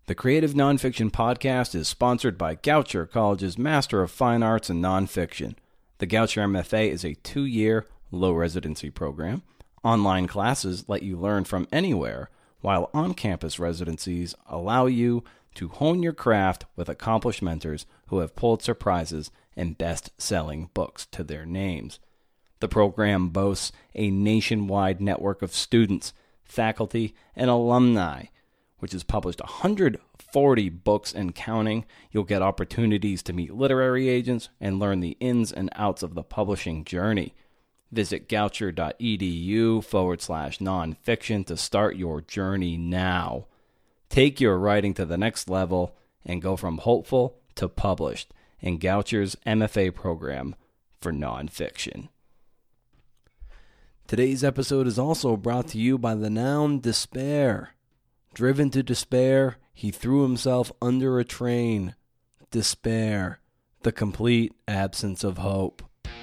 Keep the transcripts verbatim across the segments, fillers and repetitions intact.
The Creative Nonfiction Podcast is sponsored by Goucher College's Master of Fine Arts in Nonfiction. The Goucher M F A is a two-year, low-residency program. Online classes let you learn from anywhere, while on-campus residencies allow you to hone your craft with accomplished mentors who have Pulitzer Prizes and best-selling books to their names. The program boasts a nationwide network of students, faculty, and alumni, which has published one hundred forty books and counting. You'll get opportunities to meet literary agents and learn the ins and outs of the publishing journey. Visit goucher.edu forward slash nonfiction to start your journey now. Take your writing to the next level and go from hopeful to published in Goucher's M F A program for nonfiction. Today's episode is also brought to you by the noun despair. Driven to despair, he threw himself under a train. Despair, the complete absence of hope.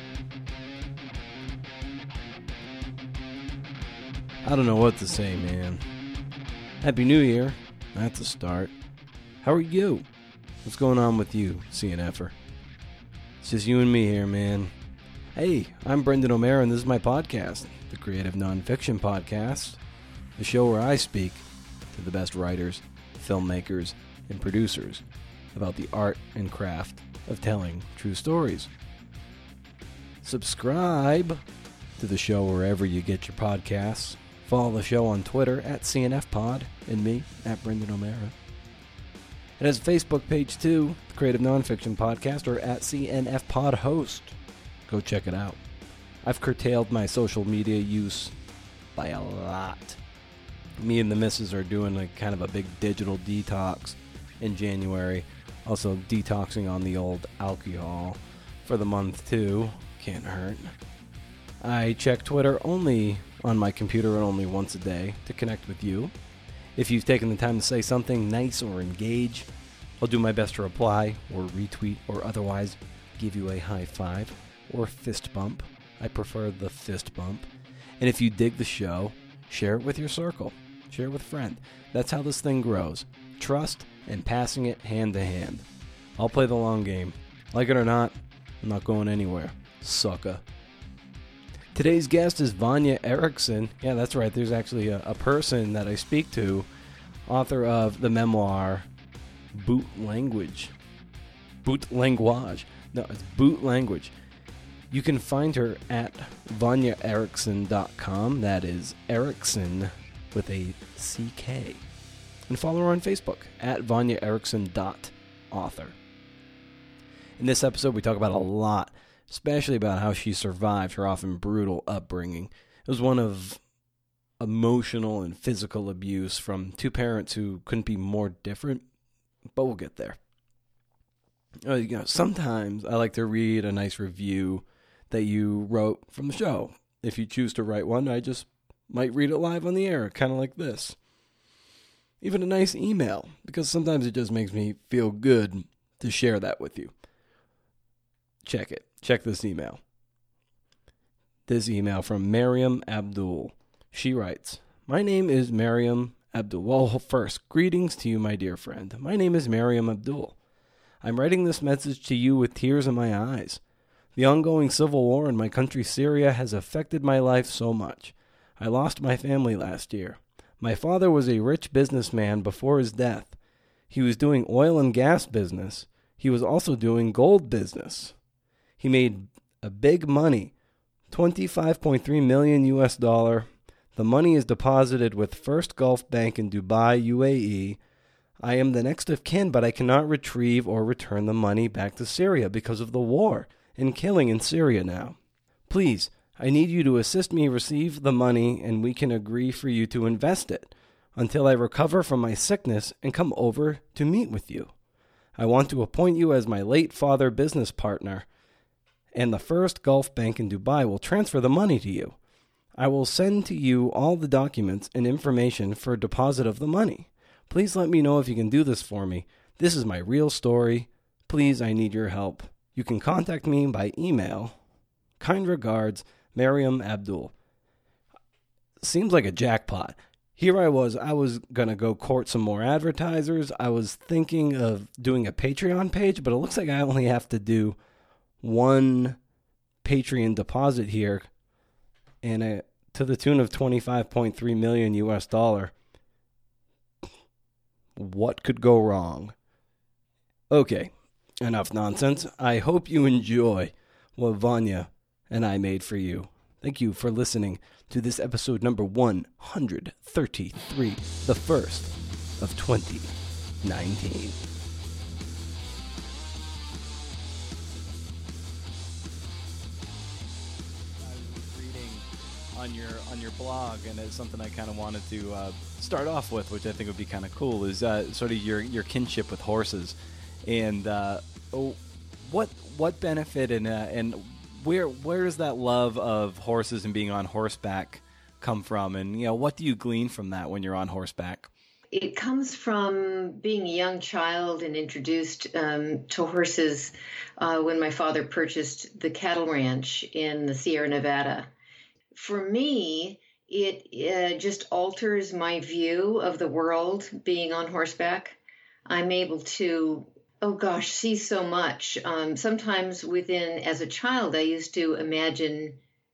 I don't know what to say, man. Happy New Year. That's a start. How are you? What's going on with you, C N F er? It's just you and me here, man. Hey, I'm Brendan O'Meara, and this is my podcast, the Creative Nonfiction Podcast, the show where I speak to the best writers, filmmakers, and producers about the art and craft of telling true stories. Subscribe to the show wherever you get your podcasts. Follow the show on Twitter at C N F Pod and me at Brendan O'Meara. It has a Facebook page too, the Creative Nonfiction Podcast, or at C N F Pod Host. Go check it out. I've curtailed my social media use by a lot. Me and the missus are doing like kind of a big digital detox in January. Also detoxing on the old alcohol for the month too. Can't hurt. I check Twitter only on my computer and only once a day to connect with you. If you've taken the time to say something nice or engage, I'll do my best to reply or retweet or otherwise give you a high five or fist bump. I prefer the fist bump. And if you dig the show, share it with your circle. Share it with a friend. That's how this thing grows. Trust and passing it hand to hand. I'll play the long game. Like it or not, I'm not going anywhere. Sucker. Today's guest is Vanya Erickson. Yeah, that's right. There's actually a, a person that I speak to, author of the memoir Boot Language. Boot Language. No, it's Boot Language. You can find her at vanya erickson dot com. That is Erickson with a C K. And follow her on Facebook at vanya erickson dot author. In this episode, we talk about a lot, especially about how she survived her often brutal upbringing. It was one of emotional and physical abuse from two parents who couldn't be more different, but we'll get there. Uh, you know, sometimes I like to read a nice review that you wrote from the show. If you choose to write one, I just might read it live on the air, kind of like this. Even a nice email, because sometimes it just makes me feel good to share that with you. Check it. Check this email. This email from Mariam Abdul. She writes, My name is Mariam Abdul. Well, first, greetings to you, my dear friend. My name is Mariam Abdul. I'm writing this message to you with tears in my eyes. The ongoing civil war in my country, Syria, has affected my life so much. I lost my family last year. My father was a rich businessman before his death. He was doing oil and gas business. He was also doing gold business. He made a big money, twenty-five point three million U S dollar. The money is deposited with First Gulf Bank in Dubai, U A E. I am the next of kin, but I cannot retrieve or return the money back to Syria because of the war and killing in Syria now. Please, I need you to assist me receive the money, and we can agree for you to invest it until I recover from my sickness and come over to meet with you. I want to appoint you as my late father business partner, and the First Gulf Bank in Dubai will transfer the money to you. I will send to you all the documents and information for deposit of the money. Please let me know if you can do this for me. This is my real story. Please, I need your help. You can contact me by email. Kind regards, Mariam Abdul. Seems like a jackpot. here I was, I was going to go court some more advertisers. I was thinking of doing a Patreon page, but it looks like I only have to do one Patreon deposit here, and a, to the tune of twenty-five point three million U S dollar. What could go wrong? Okay, enough nonsense. I hope you enjoy what Vanya and I made for you. Thank you for listening to this episode number one hundred thirty-three, the first of twenty nineteen. On your on your blog, and it's something I kind of wanted to uh, start off with, which I think would be kind of cool, is uh, sort of your, your kinship with horses, and uh, oh, what what benefit and uh, and where where does that love of horses and being on horseback come from, and you know what do you glean from that when you're on horseback? It comes from being a young child and introduced um, to horses uh, when my father purchased the cattle ranch in the Sierra Nevada. For me, it uh, just alters my view of the world being on horseback. I'm able to, oh gosh, see so much. Um, sometimes within, as a child, I used to imagine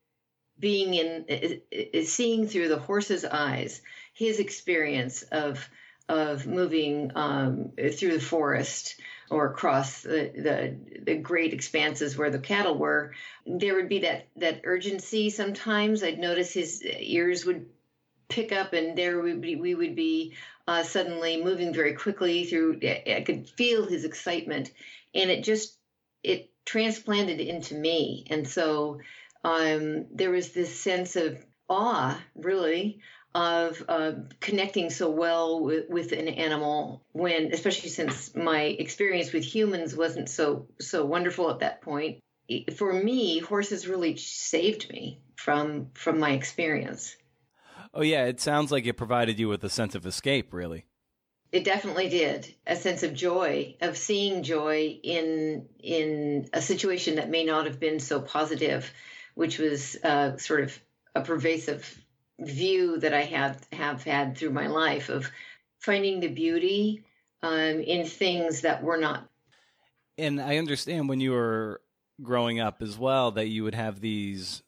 being in, uh, seeing through the horse's eyes, his experience of of moving um, through the forest or across the, the the great expanses where the cattle were. There would be that that urgency sometimes. I'd notice his ears would pick up, and there would be, we would be uh, suddenly moving very quickly through. I could feel his excitement, and it just, it transplanted into me. And so um, there was this sense of awe, really, of uh, connecting so well with, with an animal when, especially since my experience with humans wasn't so so wonderful at that point. For me, horses really saved me from from my experience. Oh yeah, it sounds like it provided you with a sense of escape, really. It definitely did. A sense of joy, of seeing joy in in a situation that may not have been so positive, which was uh, sort of a pervasive view that I have have had through my life of finding the beauty um, in things that were not. And I understand when you were growing up as well that you would have these,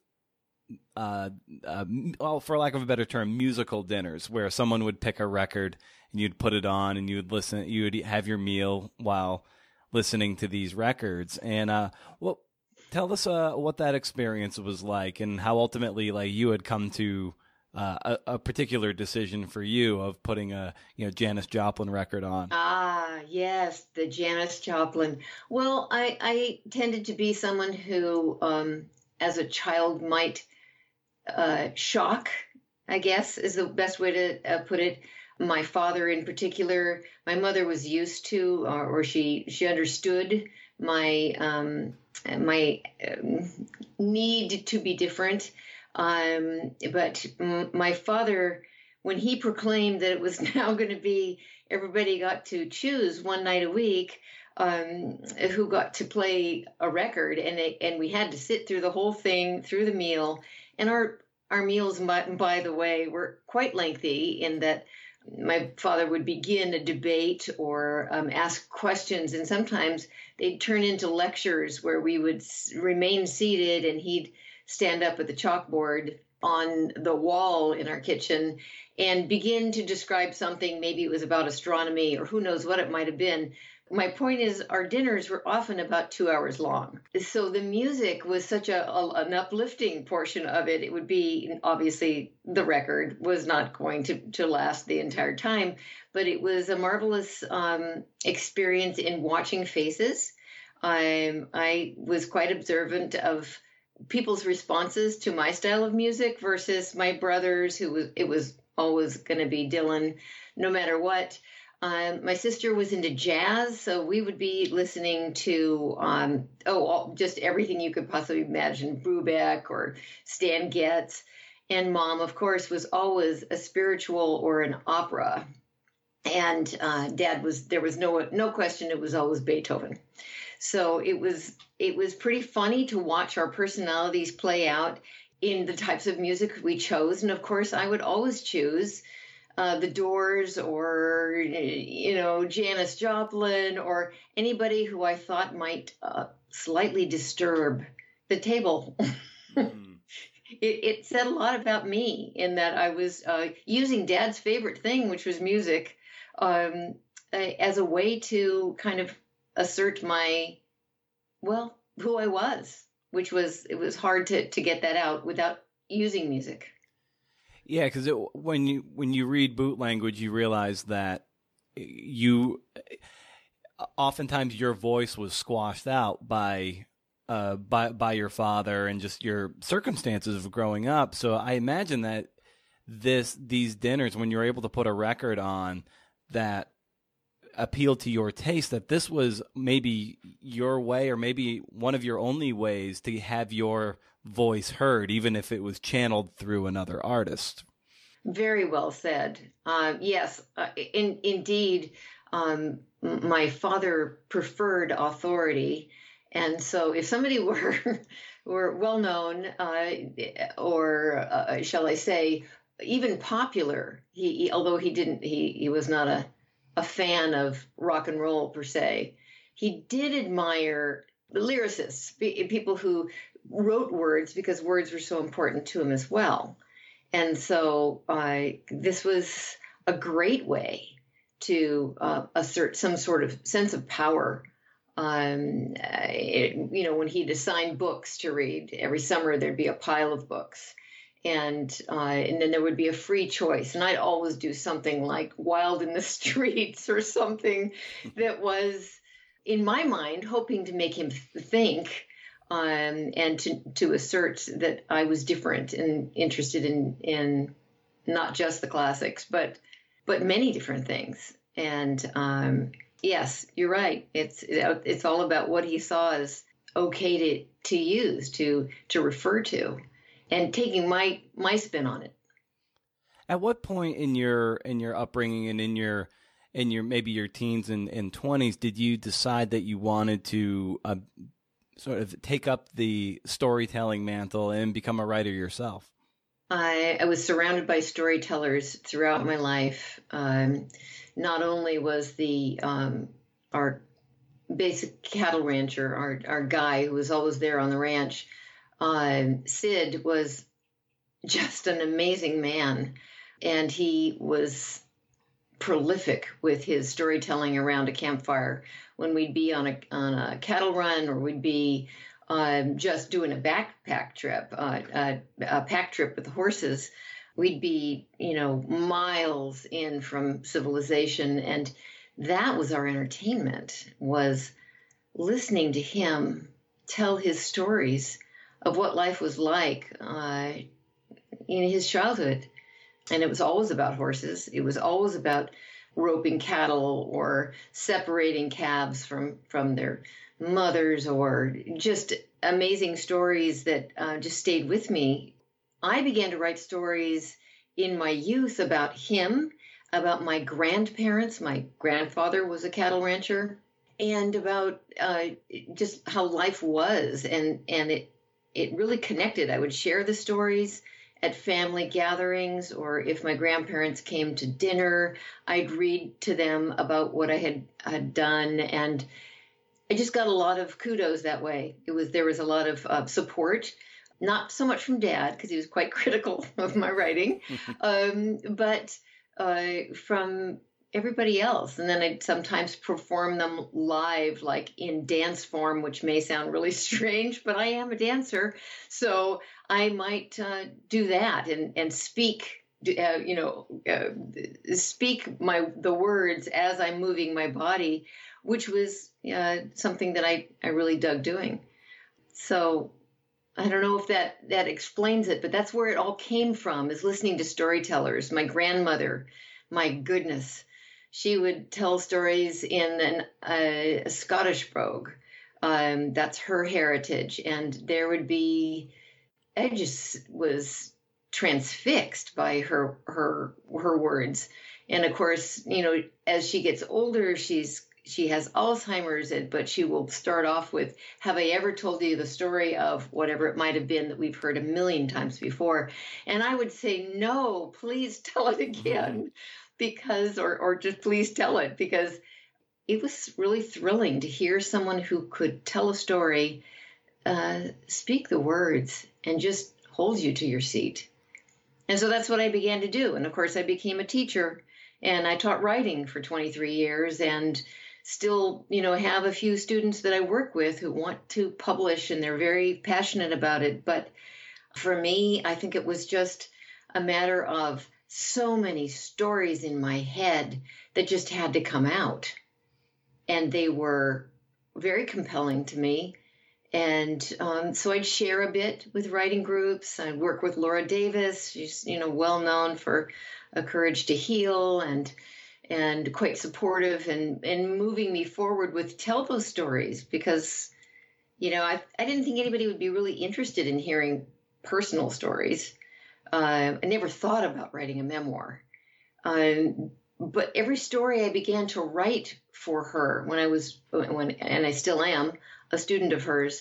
uh, uh, well, for lack of a better term, musical dinners where someone would pick a record and you'd put it on and you would listen, you would have your meal while listening to these records. And uh, well, tell us uh, what that experience was like and how ultimately like you had come to Uh, a, a particular decision for you of putting a you know Janis Joplin record on. Ah, yes, the Janis Joplin. Well, I, I tended to be someone who, um, as a child, might uh, shock, I guess, is the best way to uh, put it. My father, in particular, my mother was used to, or, or she she understood my um, my um, need to be different. Um, but m- my father, when he proclaimed that it was now going to be everybody got to choose one night a week um, who got to play a record, and it, and we had to sit through the whole thing, through the meal. And our our meals, by, by the way, were quite lengthy in that my father would begin a debate or um, ask questions, and sometimes they'd turn into lectures where we would s- remain seated and he'd stand up at the chalkboard on the wall in our kitchen and begin to describe something. Maybe it was about astronomy or who knows what it might have been. My point is, our dinners were often about two hours long. So the music was such a, a an uplifting portion of it. It would be, obviously, the record was not going to, to last the entire time, but it was a marvelous um, experience in watching faces. Um, I was quite observant of people's responses to my style of music versus my brother's, who was, it was always going to be Dylan, no matter what. Um, my sister was into jazz, so we would be listening to, um, oh, all, just everything you could possibly imagine, Brubeck or Stan Getz. And Mom, of course, was always a spiritual or an opera. And uh, Dad was, there was no no question, it was always Beethoven. So it was it was pretty funny to watch our personalities play out in the types of music we chose. And of course, I would always choose uh, The Doors or, you know, Janis Joplin or anybody who I thought might uh, slightly disturb the table. Mm. it, it said a lot about me in that I was uh, using Dad's favorite thing, which was music, um, as a way to kind of assert my, well, who I was, which was, it was hard to, to get that out without using music. Yeah, because when you when you read boot language, you realize that you oftentimes your voice was squashed out by uh, by by your father and just your circumstances of growing up. So I imagine that this these dinners, when you're able to put a record on that appealed to your taste, that this was maybe your way or maybe one of your only ways to have your voice heard, even if it was channeled through another artist. Very well said. Um, yes, uh, in, indeed, um, my father preferred authority. And so if somebody were were well known uh, or uh, shall I say, even popular, he, he although he didn't, he, he was not a, a fan of rock and roll per se, he did admire lyricists, people who wrote words because words were so important to him as well. And so uh, this was a great way to uh, assert some sort of sense of power. Um, it, you know, when he'd assign books to read, every summer there'd be a pile of books. And uh, and then there would be a free choice. And I'd always do something like Wild in the Streets or something that was, in my mind, hoping to make him think. Um, and to, to assert that I was different and interested in, in not just the classics, but but many different things. And um, yes, you're right. It's it's all about what he saw as okay to to use, to to refer to, and taking my my spin on it. At what point in your in your upbringing and in your in your maybe your teens and, and twenties did you decide that you wanted to uh, sort of take up the storytelling mantle and become a writer yourself? I, I was surrounded by storytellers throughout my life. Um, not only was the um, our basic cattle rancher, our, our guy who was always there on the ranch, um, Sid was just an amazing man. And he was prolific with his storytelling around a campfire. When we'd be on a on a cattle run, or we'd be um, just doing a backpack trip, uh, a, a pack trip with the horses, we'd be, you know, miles in from civilization, and that was our entertainment, was listening to him tell his stories of what life was like uh, in his childhood. And it was always about horses. It was always about roping cattle or separating calves from, from their mothers, or just amazing stories that uh, just stayed with me. I began to write stories in my youth about him, about my grandparents. My grandfather was a cattle rancher, and about uh, just how life was. And, and it, it really connected. I would share the stories at family gatherings, or if my grandparents came to dinner, I'd read to them about what I had, had done. And I just got a lot of kudos that way. It was, there was a lot of uh, support, not so much from Dad, because he was quite critical of my writing, um, but uh, from everybody else. And then I'd sometimes perform them live, like in dance form, which may sound really strange, but I am a dancer. So I might uh, do that and, and speak, uh, you know, uh, speak my the words as I'm moving my body, which was uh, something that I, I really dug doing. So I don't know if that, that explains it, but that's where it all came from, is listening to storytellers. My grandmother, my goodness, she would tell stories in an, uh, a Scottish brogue. Um, that's her heritage. And there would be, I just was transfixed by her her her words. And of course, you know, as she gets older, she's she has Alzheimer's, but she will start off with, have I ever told you the story of whatever it might have been that we've heard a million times before? And I would say, no, please tell it again, because, or, or just please tell it, because it was really thrilling to hear someone who could tell a story, uh, speak the words, and just hold you to your seat. And so that's what I began to do. And of course, I became a teacher, and I taught writing for twenty-three years, and still, you know, have a few students that I work with who want to publish, and they're very passionate about it. But for me, I think it was just a matter of so many stories in my head that just had to come out. And they were very compelling to me. And um, so I'd share a bit with writing groups. I'd work with Laura Davis. She's, you know, well known for A Courage to Heal, and and quite supportive and, and moving me forward with tell those stories, because, you know, I, I didn't think anybody would be really interested in hearing personal stories. Uh, I never thought about writing a memoir. Um, but every story I began to write for her when I was, when, and I still am, a student of hers,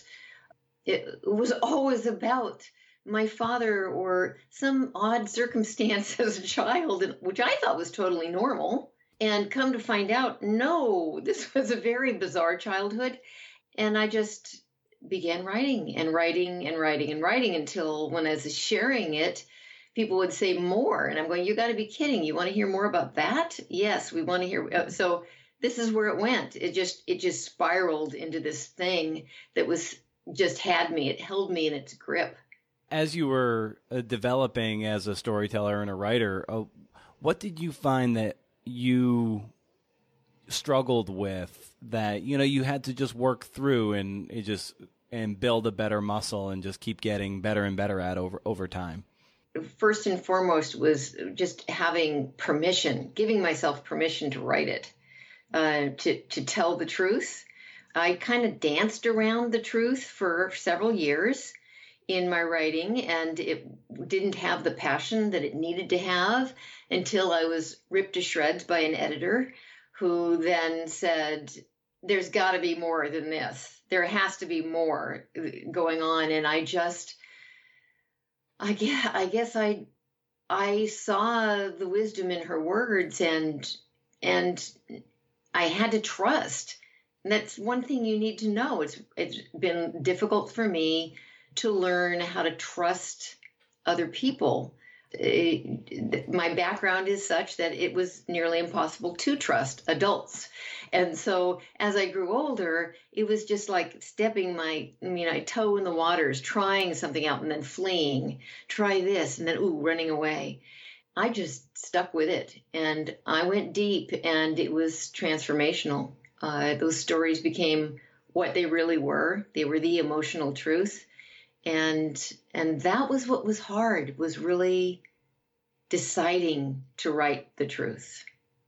it was always about my father or some odd circumstance as a child, which I thought was totally normal. And come to find out, no, this was a very bizarre childhood. And I just began writing and writing and writing and writing until when I was sharing it, people would say more. And I'm going, you got to be kidding. You want to hear more about that? Yes, we want to hear. So this is where it went. It just it just spiraled into this thing that was just had me. It held me in its grip. As you were uh, developing as a storyteller and a writer, uh, what did you find that you struggled with, that, you know, you had to just work through and it just and build a better muscle and just keep getting better and better at over over time? First and foremost was just having permission, giving myself permission to write it, uh, to to tell the truth. I kind of danced around the truth for several years in my writing, and it didn't have the passion that it needed to have until I was ripped to shreds by an editor who then said, there's got to be more than this. There has to be more going on. And I just, I guess, I guess I, I saw the wisdom in her words, and, and I had to trust. And that's one thing you need to know. It's, it's been difficult for me to learn how to trust other people. It, my background is such that it was nearly impossible to trust adults. And so as I grew older, it was just like stepping my, I mean, I toe in the waters, trying something out and then fleeing, try this, and then, ooh, running away. I just stuck with it, and I went deep, and it was transformational. Uh, those stories became what they really were. They were the emotional truth. And and that was what was hard, was really deciding to write the truth.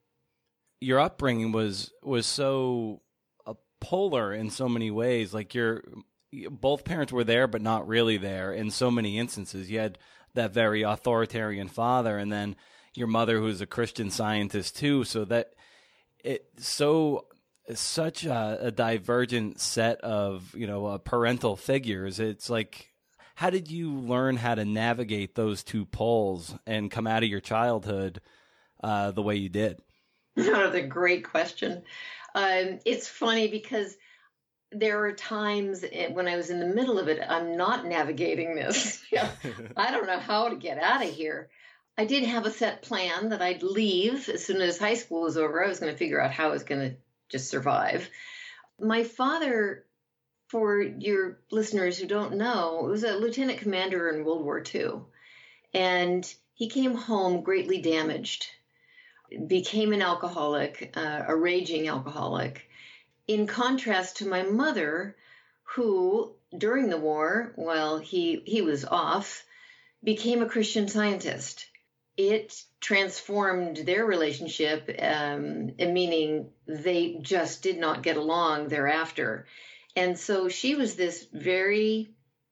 Your upbringing was was so uh, polar in so many ways. Like your both parents were there, but not really there in so many instances. You had that very authoritarian father, and then your mother, who's a Christian Scientist too. So that it so. Such a, a divergent set of, you know, uh, parental figures. It's like, how did you learn how to navigate those two poles and come out of your childhood uh, the way you did? That's a great question. Um, it's funny because there are times when I was in the middle of it, I'm not navigating this. Yeah, I don't know how to get out of here. I did have a set plan that I'd leave as soon as high school was over. I was going to figure out how I was going to just survive. My father, for your listeners who don't know, was a lieutenant commander in World War Two. And he came home greatly damaged, became an alcoholic, uh, a raging alcoholic, in contrast to my mother, who, during the war, while he, he was off, became a Christian Scientist. It transformed their relationship, um, meaning they just did not get along thereafter. And so she was this very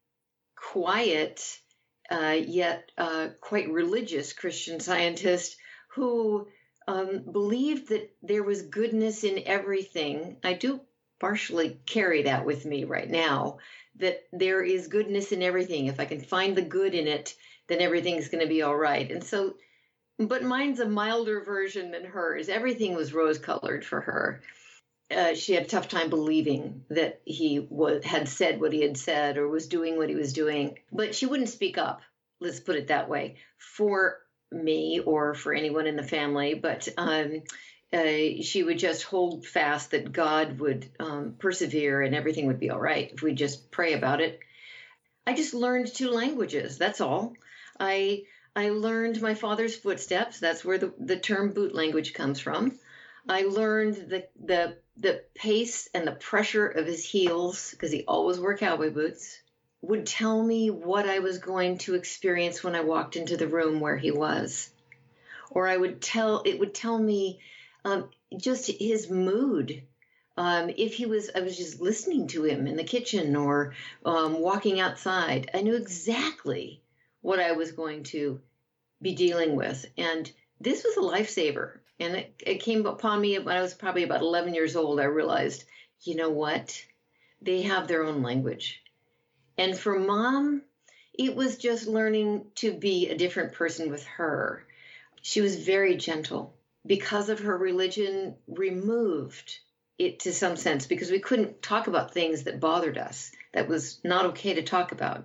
quiet, uh, yet uh, quite religious Christian Scientist who um, believed that there was goodness in everything. I do partially carry that with me right now, that there is goodness in everything. If I can find the good in it, then everything's going to be all right. And so, but mine's a milder version than hers. Everything was rose-colored for her. Uh, she had a tough time believing that he was, had said what he had said or was doing what he was doing. But she wouldn't speak up, let's put it that way, for me or for anyone in the family. But um, uh, she would just hold fast that God would um, persevere and everything would be all right if we just pray about it. I just learned two languages, that's all. I I learned my father's footsteps. That's where the, the term boot language comes from. I learned the the the pace and the pressure of his heels, because he always wore cowboy boots, would tell me what I was going to experience when I walked into the room where he was. Or I would tell, it would tell me um, just his mood. Um, if he was, I was just listening to him in the kitchen or um, walking outside, I knew exactly what I was going to be dealing with. And this was a lifesaver. And it, it came upon me when I was probably about eleven years old. I realized, you know what? They have their own language. And for Mom, it was just learning to be a different person with her. She was very gentle. Because of her religion, removed it to some sense, because we couldn't talk about things that bothered us. That was not okay to talk about.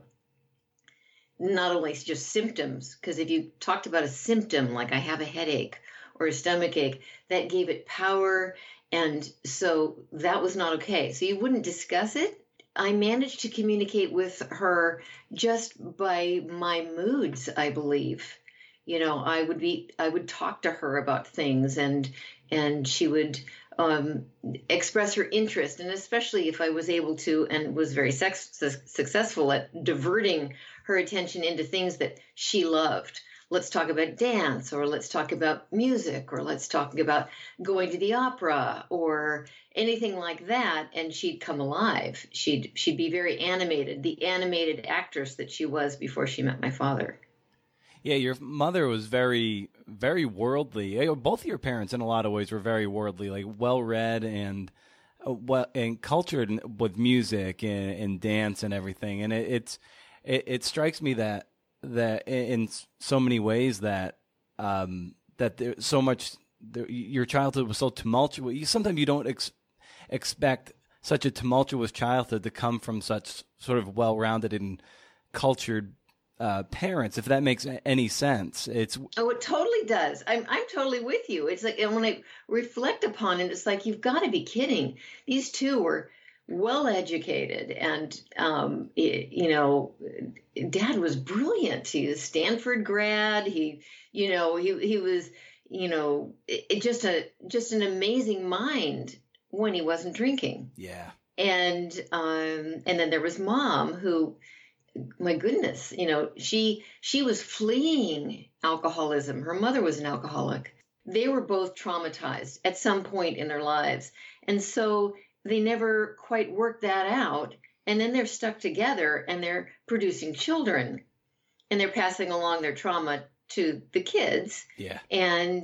Not only just symptoms, because if you talked about a symptom, like I have a headache or a stomach ache, that gave it power. And so that was not okay. So you wouldn't discuss it. I managed to communicate with her just by my moods, I believe. You know, I would be, I would talk to her about things, and and she would um, express her interest, and especially if I was able to, and was very sex, successful at diverting her attention into things that she loved. Let's talk about dance, or let's talk about music, or let's talk about going to the opera, or anything like that. And she'd come alive. She'd she'd be very animated, the animated actress that she was before she met my father. Yeah, your mother was very, very worldly. Both of your parents, in a lot of ways, were very worldly, like well-read and uh, well and cultured with music and, and dance and everything. And it, it's it, it strikes me that that in so many ways that um, that there's so much. There, your childhood was so tumultuous. You, sometimes you don't ex- expect such a tumultuous childhood to come from such sort of well-rounded and cultured uh, parents. If that makes any sense, it's oh, it totally does. I'm I'm totally with you. It's like, and when I reflect upon it, it's like, you've got to be kidding. These two were well educated, and um, you know, Dad was brilliant. He was Stanford grad. He, you know, he he was, you know, it, just a just an amazing mind when he wasn't drinking. Yeah. And um, and then there was Mom, who, my goodness, you know, she she was fleeing alcoholism. Her mother was an alcoholic. They were both traumatized at some point in their lives, and so they never quite worked that out. And then they're stuck together, and they're producing children, and they're passing along their trauma to the kids. Yeah. And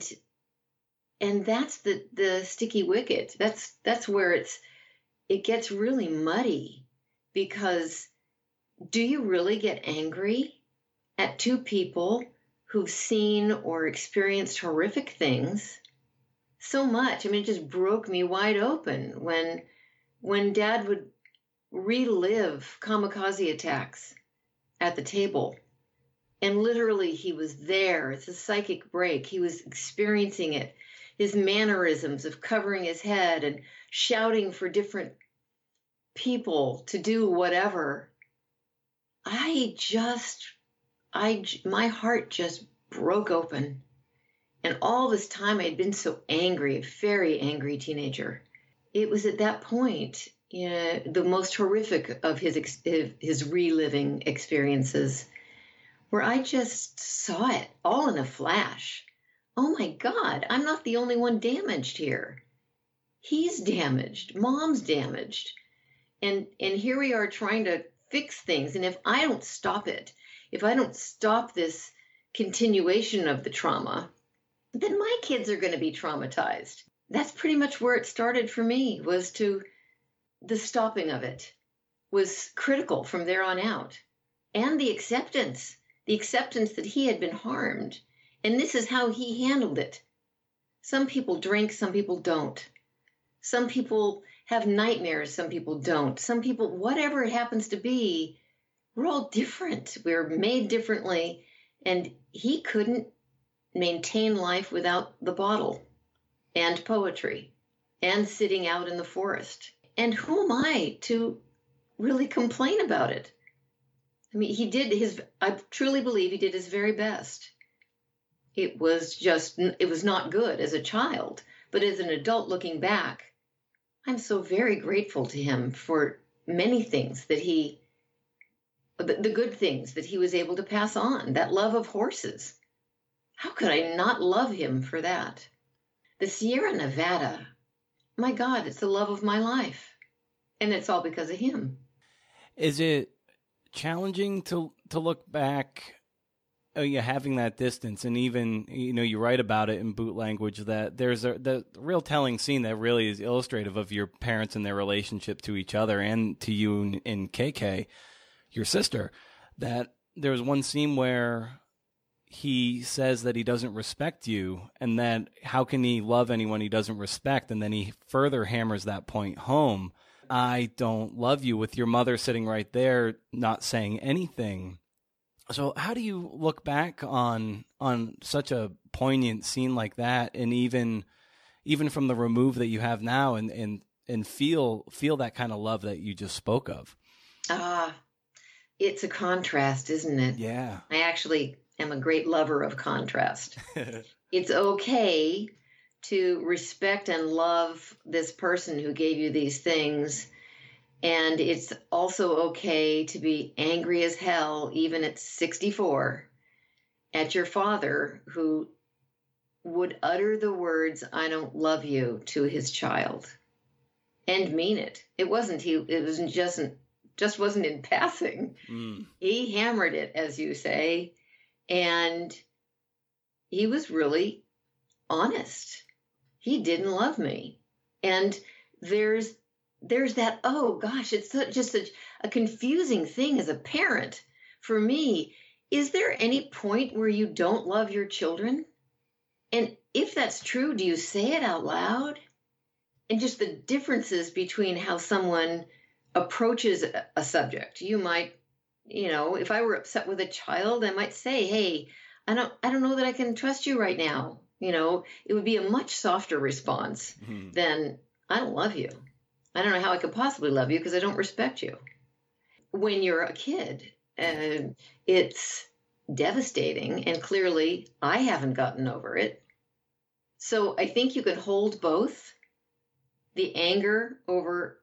and that's the the sticky wicket. That's that's where it's it gets really muddy, because do you really get angry at two people who've seen or experienced horrific things so much? I mean, it just broke me wide open when when Dad would relive kamikaze attacks at the table. And literally, he was there. It's a psychic break. He was experiencing it. His mannerisms of covering his head and shouting for different people to do whatever. I just, I, my heart just broke open. And all this time, I had been so angry, a very angry teenager. It was at that point, you know, the most horrific of his his reliving experiences, where I just saw it all in a flash. Oh my God, I'm not the only one damaged here. He's damaged. Mom's damaged. And and here we are trying to fix things. And if I don't stop it, if I don't stop this continuation of the trauma, then my kids are going to be traumatized. That's pretty much where it started for me, was to the stopping of it was critical from there on out. And the acceptance, the acceptance that he had been harmed. And this is how he handled it. Some people drink, some people don't. Some people have nightmares, some people don't. Some people, whatever it happens to be, we're all different. We're made differently. And he couldn't maintain life without the bottle and poetry and sitting out in the forest. And who am I to really complain about it? I mean, he did his, I truly believe he did his very best. It was just, it was not good as a child, but as an adult looking back, I'm so very grateful to him for many things that he, the, the good things that he was able to pass on, that love of horses. How could I not love him for that? The Sierra Nevada, my God, it's the love of my life. And it's all because of him. Is it challenging to to look back, oh, yeah, having that distance, and even, you know, you write about it in Boot Language that there's a the real telling scene that really is illustrative of your parents and their relationship to each other and to you and, and K K, your sister, that there's one scene where he says that he doesn't respect you, and that how can he love anyone he doesn't respect? And then he further hammers that point home. I don't love you, with your mother sitting right there, not saying anything. So how do you look back on on such a poignant scene like that, and even even from the remove that you have now, and and, and feel feel that kind of love that you just spoke of? Ah, it's a contrast, isn't it? Yeah. I actually am a great lover of contrast. It's okay to respect and love this person who gave you these things. And it's also okay to be angry as hell, even at sixty-four, at your father who would utter the words, "I don't love you," to his child, and mean it. It wasn't, he, it wasn't just, just wasn't in passing. Mm. He hammered it, as you say, and he was really honest. He didn't love me. And there's there's that, oh gosh, it's just such a confusing thing as a parent. For me, is there any point where you don't love your children? And if that's true, do you say it out loud? And just the differences between how someone approaches a subject. You might, you know, if I were upset with a child, I might say, hey, I don't I don't know that I can trust you right now. You know, it would be a much softer response mm-hmm. than, I don't love you. I don't know how I could possibly love you because I don't respect you. When you're a kid, uh, it's devastating, and clearly I haven't gotten over it. So I think you can hold both, the anger over,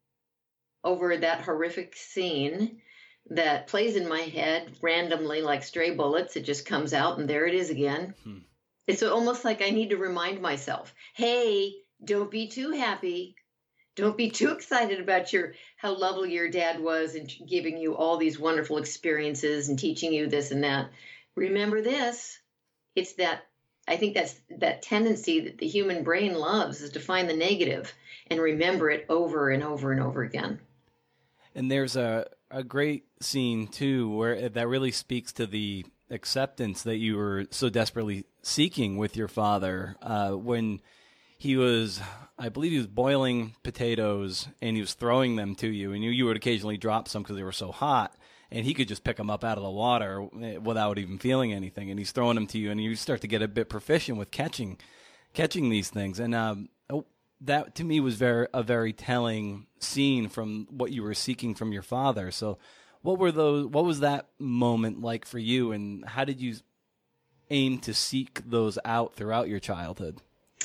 over that horrific scene that plays in my head randomly like stray bullets. It just comes out and there it is again. Hmm. It's almost like I need to remind myself, hey, don't be too happy. Don't be too excited about your how lovely your dad was and giving you all these wonderful experiences and teaching you this and that. Remember this. It's that, I think that's that tendency that the human brain loves, is to find the negative and remember it over and over and over again. And there's a, a great scene, too, where that really speaks to the acceptance that you were so desperately seeking with your father, uh, when he was, I believe he was boiling potatoes and he was throwing them to you, and you, you would occasionally drop some because they were so hot, and he could just pick them up out of the water without even feeling anything, and he's throwing them to you, and you start to get a bit proficient with catching catching these things. And um, oh, that to me was very a very telling scene from what you were seeking from your father. So what were those, what was that moment like for you, and how did you aim to seek those out throughout your childhood?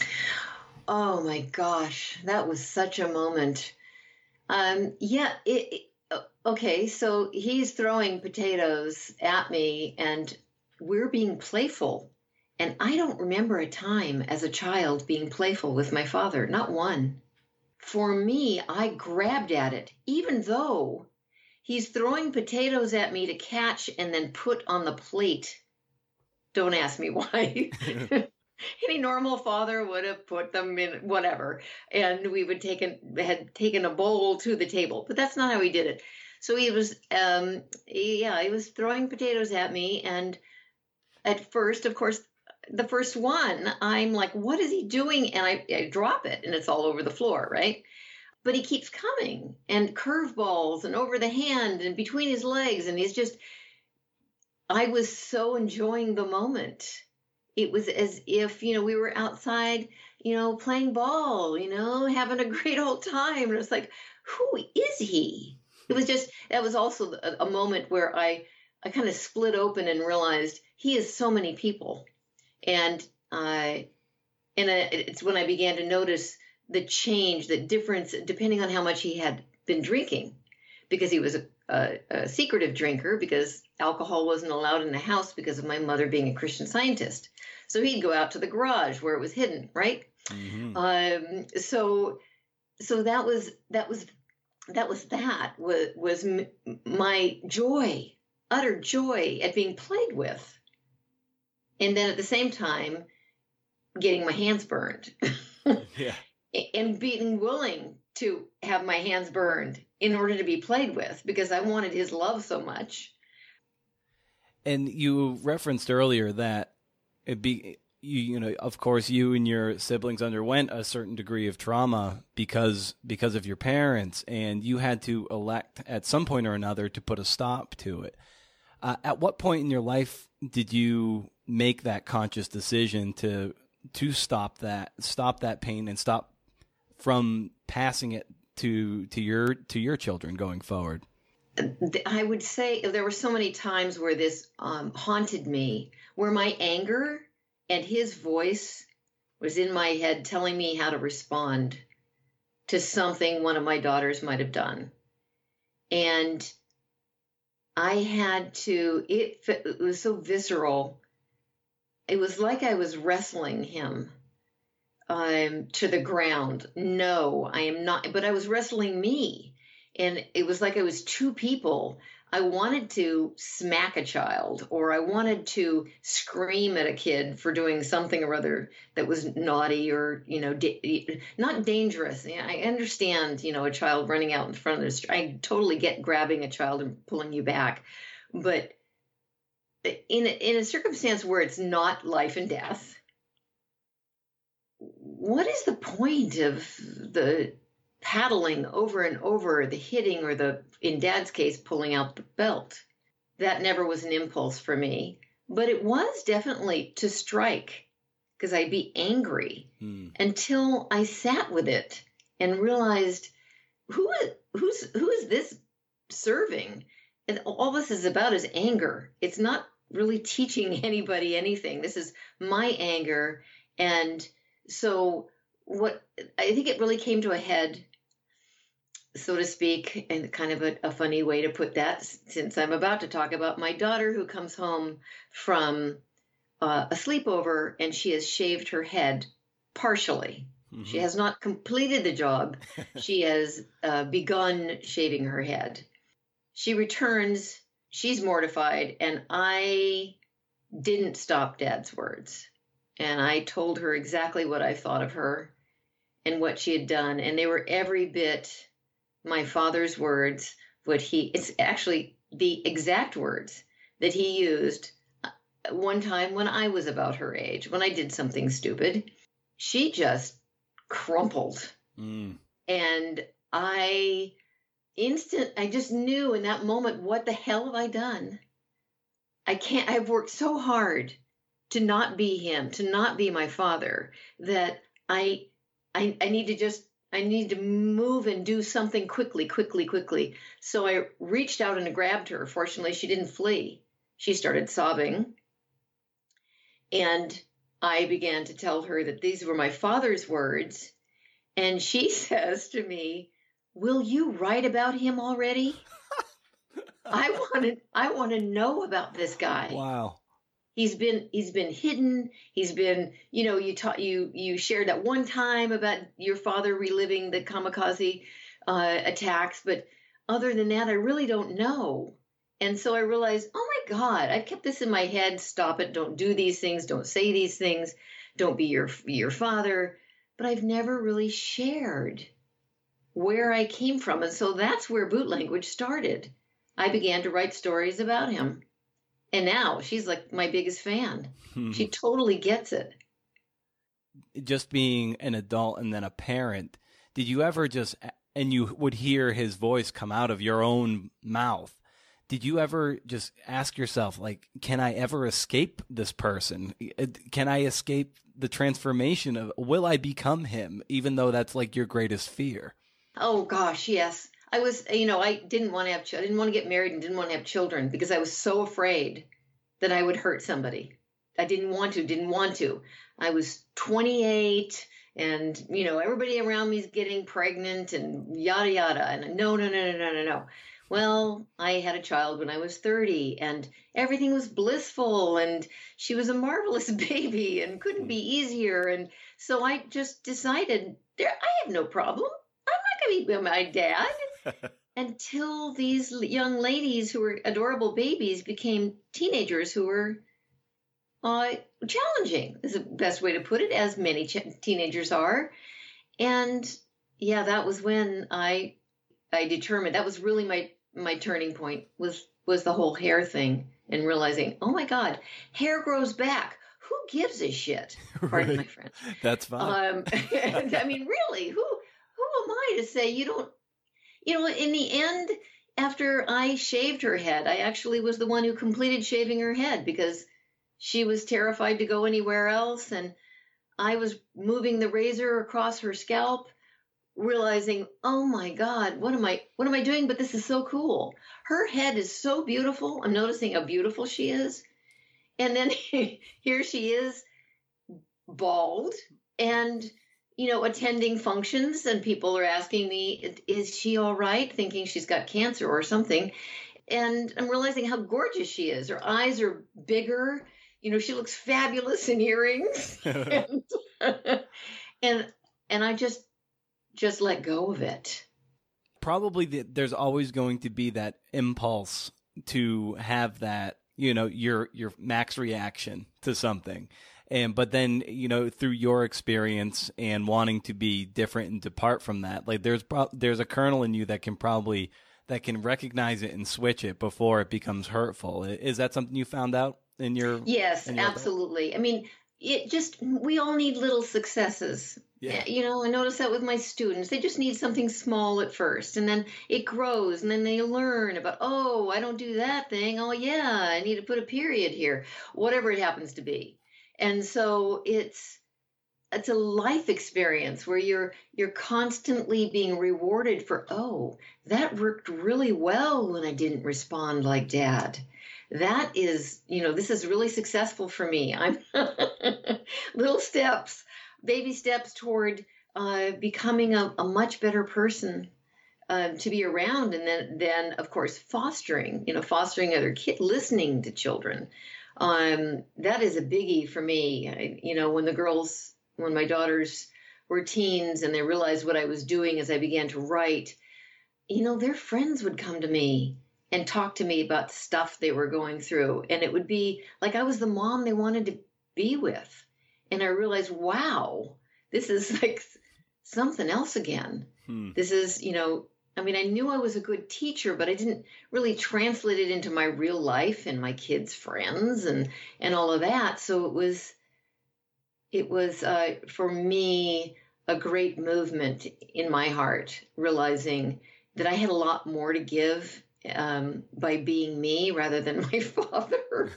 Oh my gosh, that was such a moment. Um, yeah, it, it, okay, so he's throwing potatoes at me and we're being playful. And I don't remember a time as a child being playful with my father, not one. For me, I grabbed at it, even though he's throwing potatoes at me to catch and then put on the plate. Don't ask me why. Any normal father would have put them in whatever, and we would take an, had taken a bowl to the table, but that's not how he did it. So he was, um, yeah, he was throwing potatoes at me, and at first, of course, the first one, I'm like, what is he doing? And I, I drop it, and it's all over the floor, right? But he keeps coming, and curveballs, and over the hand, and between his legs, and he's just, I was so enjoying the moment. It was as if, you know, we were outside, you know, playing ball, you know, having a great old time. And it was like, who is he? It was just, that was also a, a moment where I, I kind of split open and realized he is so many people. And I, and I, it's when I began to notice the change, the difference, depending on how much he had been drinking, because he was a, a, a secretive drinker, because alcohol wasn't allowed in the house because of my mother being a Christian Scientist. So he'd go out to the garage where it was hidden, right? Mm-hmm. Um, so, so that was that was that was that was was m- my joy, utter joy at being played with, and then at the same time, getting my hands burned, yeah, and being willing to have my hands burned in order to be played with, because I wanted his love so much. And you referenced earlier that it be you, you know, of course, you and your siblings underwent a certain degree of trauma because because of your parents, and you had to elect at some point or another to put a stop to it. Uh, at what point in your life did you make that conscious decision to to stop that stop that pain and stop from passing it to to your to your children going forward? I would say there were so many times where this um, haunted me, where my anger and his voice was in my head telling me how to respond to something one of my daughters might have done. And I had to, it, it was so visceral. It was like I was wrestling him um, to the ground. No, I am not, but I was wrestling me. And it was like I was two people. I wanted to smack a child, or I wanted to scream at a kid for doing something or other that was naughty or, you know, da- not dangerous. I understand, you know, a child running out in front of the street. I totally get grabbing a child and pulling you back. But in a, in a circumstance where it's not life and death, what is the point of the paddling over and over, the hitting, or the, in Dad's case, pulling out the belt? That never was an impulse for me, but it was definitely to strike, because I'd be angry hmm. until I sat with it and realized, who is, who's, who is this serving? And all this is about is anger. It's not really teaching anybody anything. This is my anger. And so what I think it really came to a head, so to speak, and kind of a, a funny way to put that, since I'm about to talk about my daughter who comes home from uh, a sleepover and she has shaved her head partially. Mm-hmm. She has not completed the job. She has uh, begun shaving her head. She returns. She's mortified, and I didn't stop Dad's words. And I told her exactly what I thought of her and what she had done. And they were every bit my father's words, what he, it's actually the exact words that he used one time when I was about her age, when I did something stupid. She just crumpled. Mm. And I instant, I just knew in that moment, what the hell have I done? I can't, I've worked so hard to not be him, to not be my father, that I, I, I need to just, I need to move and do something quickly, quickly, quickly. So I reached out and grabbed her. Fortunately, she didn't flee. She started sobbing. And I began to tell her that these were my father's words. And she says to me, "Will you write about him already? I want to, I want to know about this guy." Wow. He's been he's been hidden. He's been, you know, you taught you you shared that one time about your father reliving the kamikaze uh, attacks, but other than that, I really don't know. And so I realized, oh my God, I've kept this in my head. Stop it! Don't do these things. Don't say these things. don't be your your father. But I've never really shared where I came from. And so that's where Boot Language started. I began to write stories about him. And now she's like my biggest fan. She totally gets it. Just being an adult and then a parent, did you ever just, and you would hear his voice come out of your own mouth, did you ever just ask yourself, like, can I ever escape this person? Can I escape the transformation of, will I become him, even though that's like your greatest fear? Oh, gosh, yes. I was, you know, I didn't want to have, I didn't want to get married and didn't want to have children because I was so afraid that I would hurt somebody. I didn't want to, didn't want to. I was twenty-eight and, you know, everybody around me is getting pregnant and yada, yada. And no, no, no, no, no, no, no. Well, I had a child when I was thirty and everything was blissful and she was a marvelous baby and couldn't be easier. And so I just decided there, I have no problem. I'm not going to be my dad. Until these young ladies who were adorable babies became teenagers who were uh, challenging, is the best way to put it, as many ch- teenagers are. And yeah, that was when I I determined, that was really my my turning point, was was the whole hair thing and realizing, oh my God, hair grows back. Who gives a shit? Pardon Right. my French. That's fine. Um, and, I mean, really, who who am I to say you don't? You know, in the end, after I shaved her head, I actually was the one who completed shaving her head because she was terrified to go anywhere else. And I was moving the razor across her scalp, realizing, oh my God, what am I, what am I doing? But this is so cool. Her head is so beautiful. I'm noticing how beautiful she is. And then here she is, bald and, you know, attending functions, and people are asking me, is she all right? Thinking she's got cancer or something. And I'm realizing how gorgeous she is. Her eyes are bigger. You know, she looks fabulous in earrings. and, and and I just just let go of it. Probably the, there's always going to be that impulse to have that, you know, your your max reaction to something. And but then, you know, through your experience and wanting to be different and depart from that, like there's pro- there's a kernel in you that can probably that can recognize it and switch it before it becomes hurtful. Is that something you found out in your Yes, in your absolutely. I mean, it just, we all need little successes. Yeah. You know, I notice that with my students. They just need something small at first, and then it grows, and then they learn about, oh, I don't do that thing. Oh, yeah, I need to put a period here, whatever it happens to be. And so it's it's a life experience where you're you're constantly being rewarded for, oh, that worked really well when I didn't respond like Dad. That is, you know, this is really successful for me. I'm little steps, baby steps toward uh, becoming a, a much better person uh, to be around, and then then of course fostering, you know, fostering other kids, listening to children. Um, that is a biggie for me. I, you know, when the girls, when my daughters were teens and they realized what I was doing as I began to write, you know, their friends would come to me and talk to me about the stuff they were going through. And it would be like I was the mom they wanted to be with. And I realized, wow, this is like something else again. Hmm. This is, you know, I mean, I knew I was a good teacher, but I didn't really translate it into my real life and my kids' friends and, and all of that. So it was, it was uh, for me, a great movement in my heart, realizing that I had a lot more to give um, by being me rather than my father.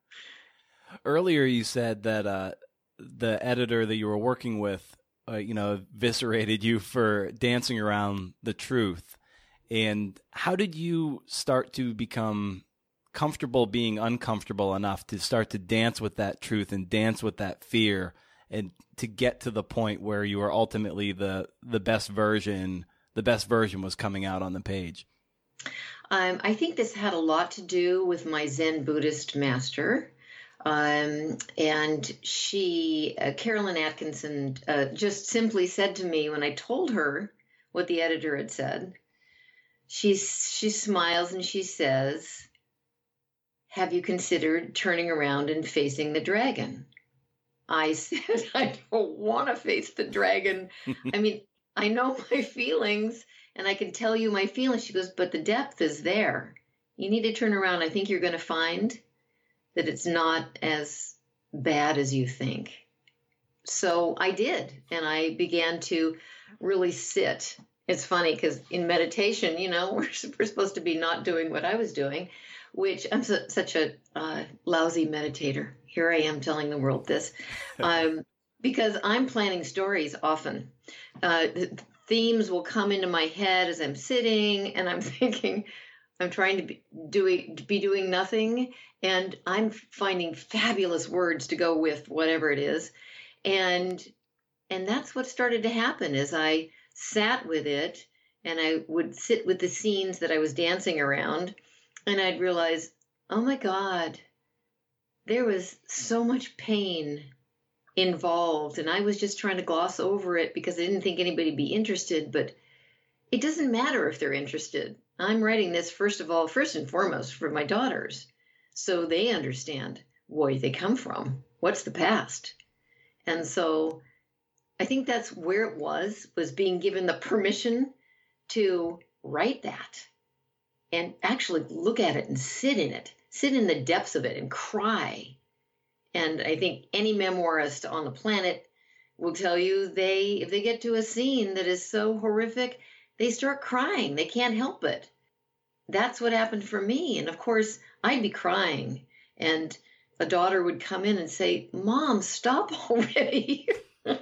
Earlier, you said that uh, the editor that you were working with, uh, you know, eviscerated you for dancing around the truth. And how did you start to become comfortable being uncomfortable enough to start to dance with that truth and dance with that fear, and to get to the point where you were ultimately the the best version, the best version was coming out on the page? Um, I think this had a lot to do with my Zen Buddhist master. Um, and she, uh, Carolyn Atkinson, uh, just simply said to me when I told her what the editor had said, she, she smiles and she says, have you considered turning around and facing the dragon? I said, I don't want to face the dragon. I mean, I know my feelings and I can tell you my feelings. She goes, but the depth is there. You need to turn around. I think you're going to find that it's not as bad as you think. So I did. And I began to really sit. It's funny because in meditation, you know, we're, we're supposed to be not doing what I was doing, which I'm su- such a uh, lousy meditator. Here I am telling the world this, um, because I'm planning stories often. Uh, themes will come into my head as I'm sitting, and I'm thinking, I'm trying to be doing, to be doing nothing, and I'm finding fabulous words to go with whatever it is, and and that's what started to happen as I sat with it, and I would sit with the scenes that I was dancing around, and I'd realize, oh my God, there was so much pain involved, and I was just trying to gloss over it because I didn't think anybody'd be interested, but it doesn't matter if they're interested. I'm writing this, first of all, first and foremost, for my daughters, so they understand where they come from, what's the past. And so I think that's where it was, was being given the permission to write that and actually look at it and sit in it, sit in the depths of it and cry. And I think any memoirist on the planet will tell you they, if they get to a scene that is so horrific, they start crying. They can't help it. That's what happened for me. And of course, I'd be crying and a daughter would come in and say, Mom, stop already.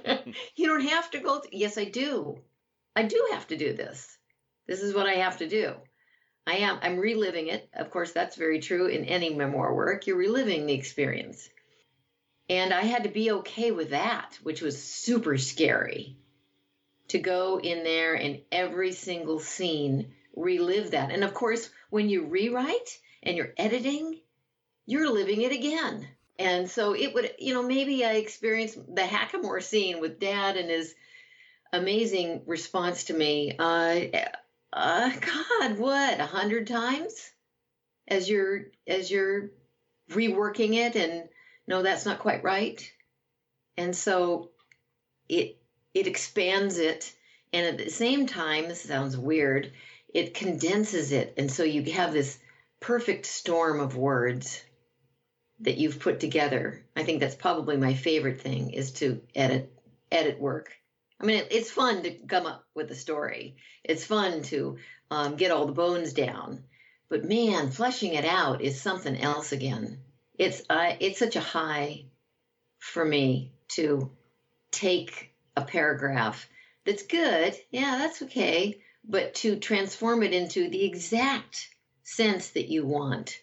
You don't have to go. Th-. Yes, I do. I do have to do this. This is what I have to do. I am. I'm reliving it. Of course, that's very true in any memoir work. You're reliving the experience. And I had to be okay with that, which was super scary, to go in there and every single scene relive that. And of course, when you rewrite and you're editing, you're living it again. And so it would, you know, maybe I experienced the Hackamore scene with Dad and his amazing response to me. Uh, uh, God, what, a hundred times as you're as you're reworking it, and no, that's not quite right. And so it it expands it, and at the same time, this sounds weird, it condenses it, and so you have this perfect storm of words that you've put together. I think that's probably my favorite thing, is to edit edit work. I mean, it, it's fun to come up with a story. It's fun to um, get all the bones down. But man, fleshing it out is something else again. It's uh, it's such a high for me to take a paragraph that's good. Yeah, that's okay. But to transform it into the exact sense that you want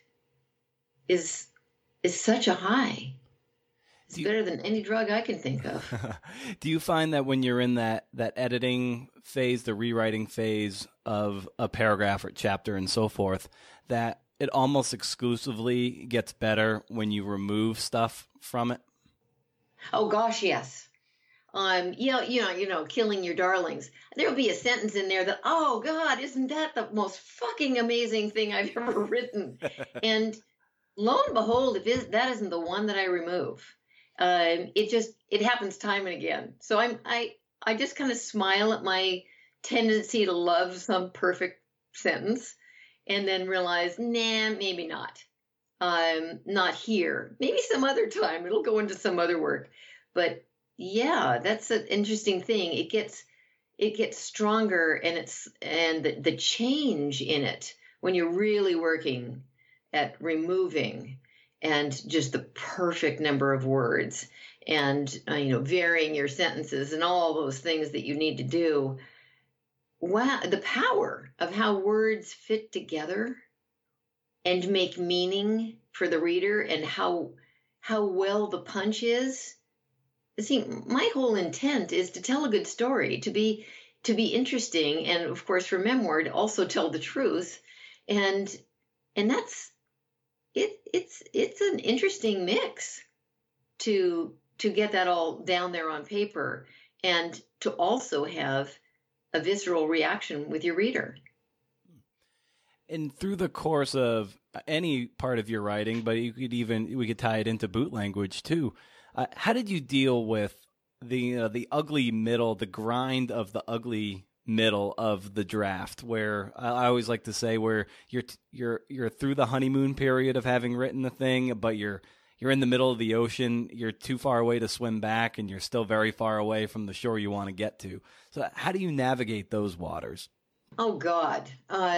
is is such a high. It's you, better than any drug I can think of. Do you find that when you're in that, that editing phase, the rewriting phase of a paragraph or chapter and so forth, that it almost exclusively gets better when you remove stuff from it? Oh gosh, yes. Um, you know, you know, you know, killing your darlings. There'll be a sentence in there that, oh God, isn't that the most fucking amazing thing I've ever written? And lo and behold, if is, that isn't the one that I remove, um, it just it happens time and again. So I'm I I just kind of smile at my tendency to love some perfect sentence, and then realize, nah, maybe not. Um, not here. Maybe some other time. It'll go into some other work. But yeah, that's an interesting thing. It gets it gets stronger, and it's and the, the change in it when you're really working at removing and just the perfect number of words, and uh, you know, varying your sentences and all those things that you need to do. Wow, the power of how words fit together and make meaning for the reader, and how how well the punch is. See, my whole intent is to tell a good story, to be to be interesting, and of course for memoir to also tell the truth, and and that's it. It's it's an interesting mix to to get that all down there on paper, and to also have a visceral reaction with your reader. And through the course of any part of your writing, but you could even we could tie it into boot language too. Uh, how did you deal with the uh, the ugly middle, the grind of the ugly middle of the draft, where I always like to say where you're you're you're through the honeymoon period of having written the thing, but you're you're in the middle of the ocean, you're too far away to swim back, and you're still very far away from the shore you want to get to. So how do you navigate those waters? Oh, God. Uh,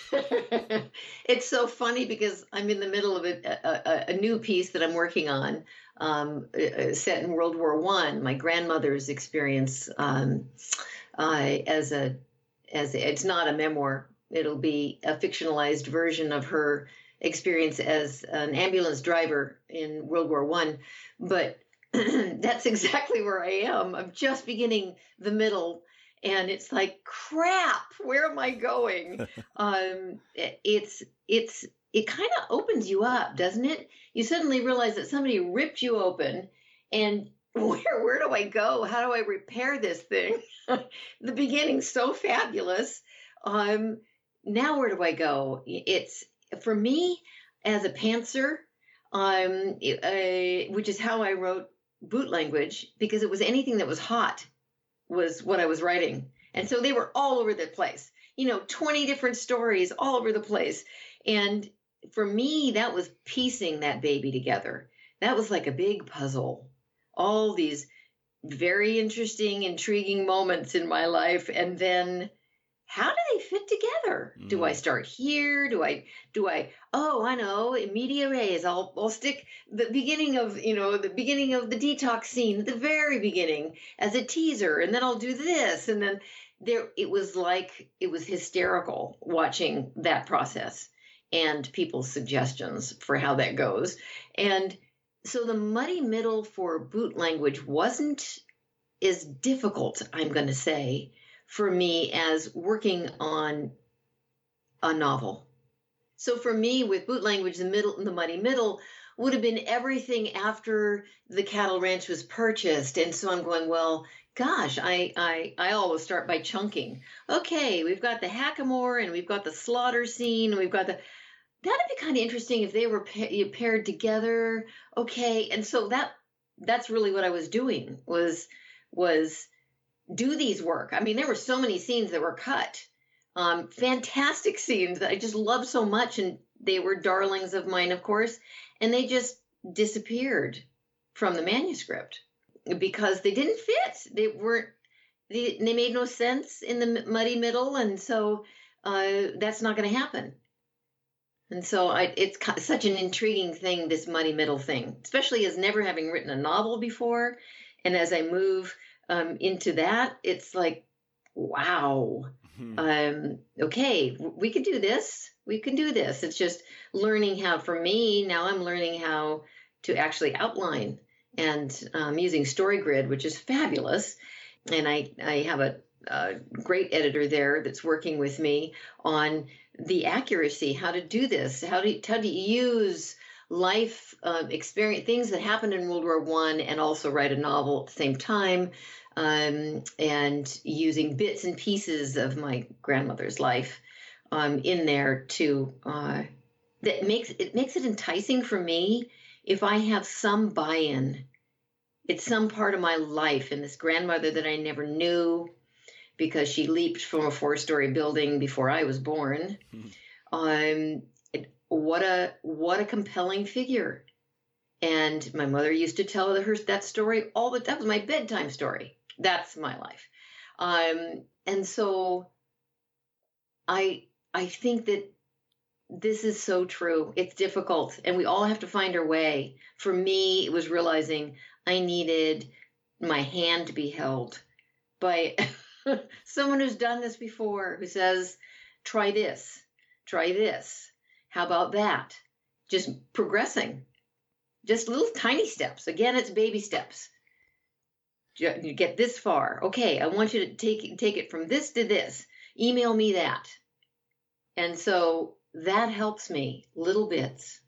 it's so funny because I'm in the middle of a, a, a new piece that I'm working on, um, set in World War One. My grandmother's experience um, uh, as a, as a, it's not a memoir. It'll be a fictionalized version of her experience as an ambulance driver in World War One. But that's exactly where I am. I'm just beginning the middle. And it's like, crap, where am I going? um, it, it's, it's, it kind of opens you up, doesn't it? You suddenly realize that somebody ripped you open, and where, where do I go? How do I repair this thing? The beginning's so fabulous. Um, now where do I go? It's, for me, as a pantser, um, uh, which is how I wrote Boot Language, because it was anything that was hot was what I was writing. And so they were all over the place, you know, twenty different stories all over the place. And for me, that was piecing that baby together. That was like a big puzzle. All these very interesting, intriguing moments in my life. And then how do they fit together? Mm. Do I start here? Do I, do I, oh, I know, in media res, I'll, I'll stick the beginning of, you know, the beginning of the detox scene at the very beginning as a teaser. And then I'll do this. And then there, it was like, it was hysterical watching that process and people's suggestions for how that goes. And so the muddy middle for Boot Language wasn't as difficult, I'm going to say, for me as working on a novel. So for me, with Boot Language, the middle, the muddy middle would have been everything after the cattle ranch was purchased. And so I'm going, well, gosh, I, I, I always start by chunking. Okay, we've got the hackamore and we've got the slaughter scene and we've got the, that'd be kind of interesting if they were pa- paired together. Okay. And so that, that's really what I was doing was, was, do these work. I mean, there were so many scenes that were cut. Um, fantastic scenes that I just loved so much. And they were darlings of mine, of course. And they just disappeared from the manuscript because they didn't fit. They weren't, they, they made no sense in the muddy middle. And so uh, that's not going to happen. And so I, it's such an intriguing thing, this muddy middle thing, especially as never having written a novel before. And as I move Um, into that, it's like, wow, mm-hmm. um, okay, we could do this. We can do this. It's just learning how, for me, now I'm learning how to actually outline and um, using StoryGrid, which is fabulous. And I, I have a, a great editor there that's working with me on the accuracy, how to do this, how to, how to use life uh, experience, things that happened in World War One, and also write a novel at the same time, um, and using bits and pieces of my grandmother's life um, in there to uh, that makes it makes it enticing for me if I have some buy-in. It's some part of my life in this grandmother that I never knew because she leaped from a four-story building before I was born. Mm-hmm. Um, What a what a compelling figure. And my mother used to tell her that story all the that was my bedtime story. That's my life. Um, and so I I think that this is so true. It's difficult and we all have to find our way. For me, it was realizing I needed my hand to be held by someone who's done this before, who says, try this, try this. How about that? Just progressing, just little tiny steps. Again, it's baby steps. You get this far. Okay, I want you to take take it from this to this. Email me that. And so that helps me, little bits.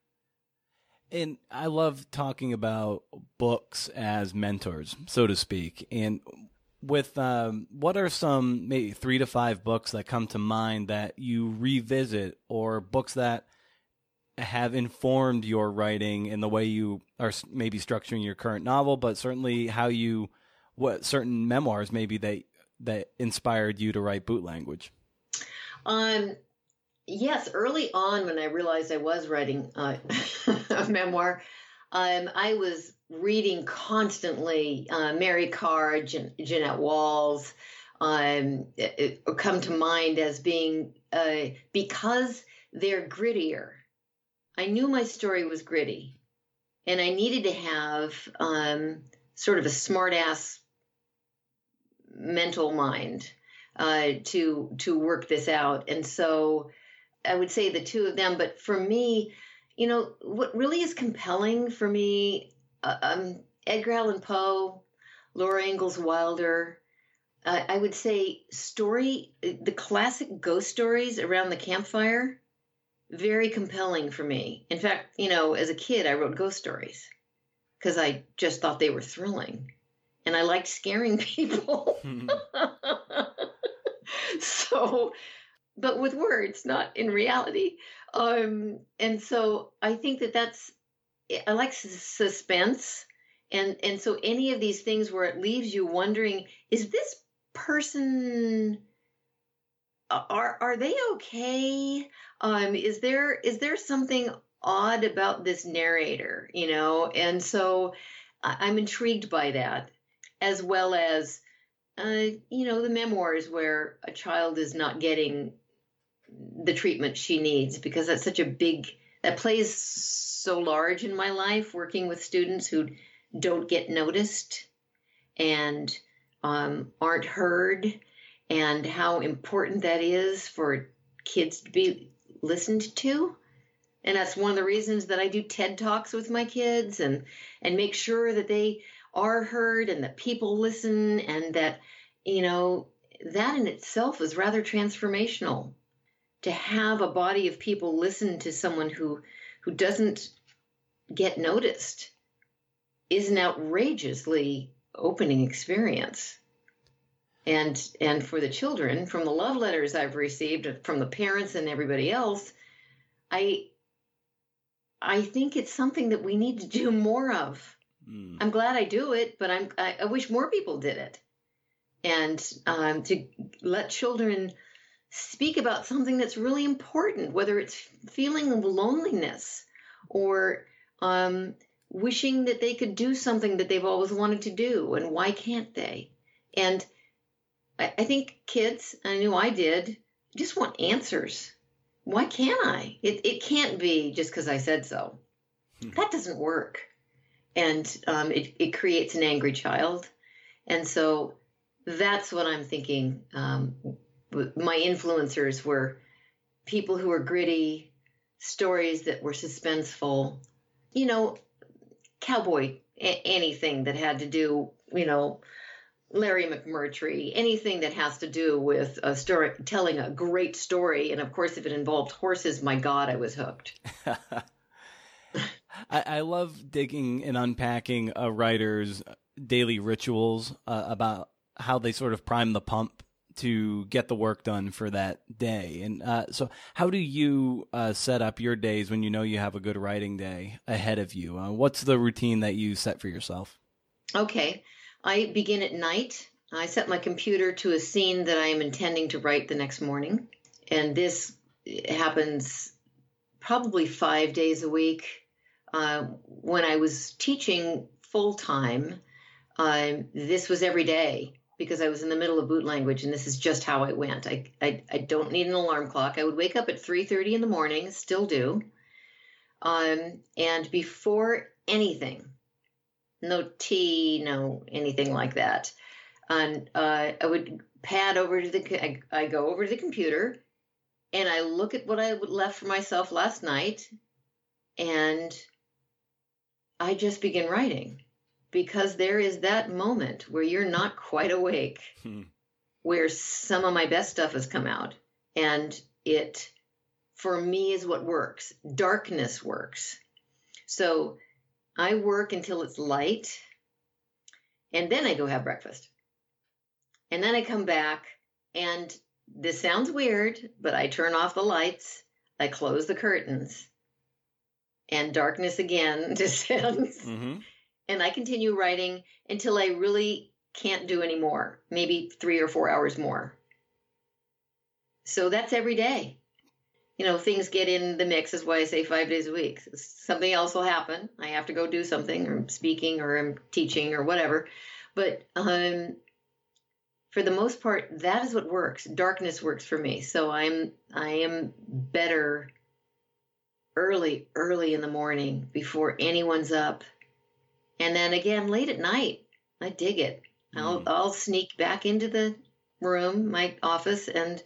And I love talking about books as mentors, so to speak. And with um, what are some maybe three to five books that come to mind that you revisit, or books that have informed your writing in the way you are maybe structuring your current novel, but certainly how you, what certain memoirs maybe that, that inspired you to write Boot Language? Um, yes, early on when I realized I was writing uh, a memoir, um, I was reading constantly uh, Mary Karr, Jan- Jeanette Walls, um, it, it come to mind as being, uh, because they're grittier. I knew my story was gritty, and I needed to have um, sort of a smart-ass mental mind uh, to to work this out. And so I would say the two of them. But for me, you know, what really is compelling for me, uh, um, Edgar Allan Poe, Laura Ingalls Wilder, uh, I would say story, the classic ghost stories around the campfire, very compelling for me. In fact, you know, as a kid, I wrote ghost stories because I just thought they were thrilling. And I liked scaring people. So, but with words, not in reality. Um, and so I think that that's, I like suspense. And, and so any of these things where it leaves you wondering, is this person, are, are they okay? Um, is there, is there something odd about this narrator, you know? And so I'm intrigued by that, as well as, uh, you know, the memoirs where a child is not getting the treatment she needs, because that's such a big, that plays so large in my life, working with students who don't get noticed and um, aren't heard, and how important that is for kids to be listened to. And that's one of the reasons that I do TED Talks with my kids, and, and make sure that they are heard and that people listen, and that, you know, that in itself is rather transformational. To have a body of people listen to someone who, who doesn't get noticed is an outrageously opening experience. And, and for the children, from the love letters I've received from the parents and everybody else, I, I think it's something that we need to do more of. Mm. I'm glad I do it, but I'm, I, I wish more people did it. And um, to let children speak about something that's really important, whether it's feeling of loneliness or um, wishing that they could do something that they've always wanted to do, and why can't they? And I, I think kids, I knew I did, just want answers. Why can't I? It, it can't be just because I said so. Hmm. That doesn't work. And um, it, it creates an angry child. And so that's what I'm thinking. Um, my influencers were people who were gritty, stories that were suspenseful, you know, cowboy, a- anything that had to do, you know, Larry McMurtry, anything that has to do with a story, telling a great story. And of course, if it involved horses, my God, I was hooked. I, I love digging and unpacking a writer's daily rituals uh, about how they sort of prime the pump to get the work done for that day. And uh, so how do you uh, set up your days when you know you have a good writing day ahead of you? Uh, what's the routine that you set for yourself? Okay. I begin at night. I set my computer to a scene that I am intending to write the next morning. And this happens probably five days a week. Uh, when I was teaching full-time, uh, this was every day, because I was in the middle of Boot Language, and this is just how it went. I, I, I don't need an alarm clock. I would wake up at three thirty in the morning, still do. Um, and before anything, no tea, no anything like that. And uh, I would pad over to the, I, I go over to the computer, and I look at what I left for myself last night, and I just begin writing. Because there is that moment where you're not quite awake, hmm. where some of my best stuff has come out. And it, for me, is what works. Darkness works. So I work until it's light, and then I go have breakfast. And then I come back, and this sounds weird, but I turn off the lights, I close the curtains, and darkness again descends. Mm-hmm. And I continue writing until I really can't do any more, maybe three or four hours more. So that's every day. You know, things get in the mix, is why I say five days a week. Something else will happen. I have to go do something, or I'm speaking, or I'm teaching, or whatever. But um, for the most part, that is what works. Darkness works for me. So I'm I am better early, early in the morning before anyone's up. And then again, late at night, I dig it. Mm. I'll I'll sneak back into the room, my office, and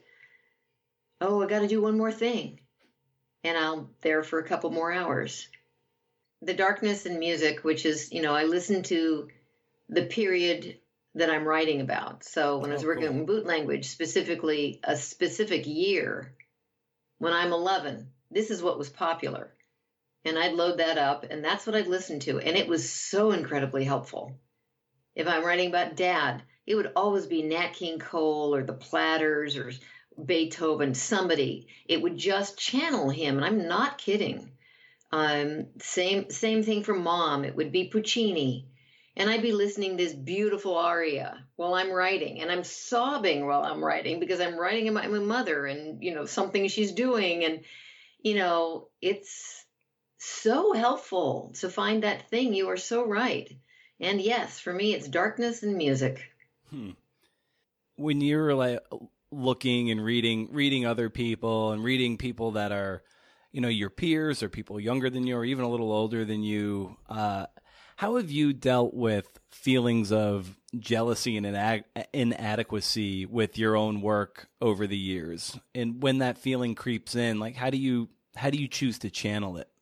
oh, I got to do one more thing. And I'm there for a couple more hours. The darkness in music, which is, you know, I listen to the period that I'm writing about. So when oh, I was working cool. in boot language, specifically a specific year, when I'm eleven, this is what was popular. And I'd load that up, and that's what I'd listen to. And it was so incredibly helpful. If I'm writing about Dad, it would always be Nat King Cole or the Platters or Beethoven, somebody. It would just channel him, and I'm not kidding. Um, same same thing for Mom. It would be Puccini, and I'd be listening to this beautiful aria while I'm writing, and I'm sobbing while I'm writing because I'm writing about my mother and, you know, something she's doing, and, you know, it's so helpful to find that thing. You are so right. And yes, for me, it's darkness and music. Hmm. When you're like looking and reading, reading other people and reading people that are, you know, your peers or people younger than you or even a little older than you, uh, how have you dealt with feelings of jealousy and ina- inadequacy with your own work over the years? And when that feeling creeps in, like, how do you, how do you choose to channel it?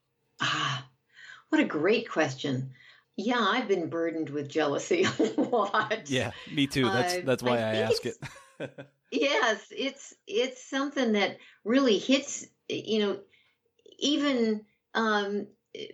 Ah, what a great question. Yeah, I've been burdened with jealousy a lot. Yeah, me too. That's, uh, that's why I, I ask it. Yes, it's it's something that really hits, you know, even um,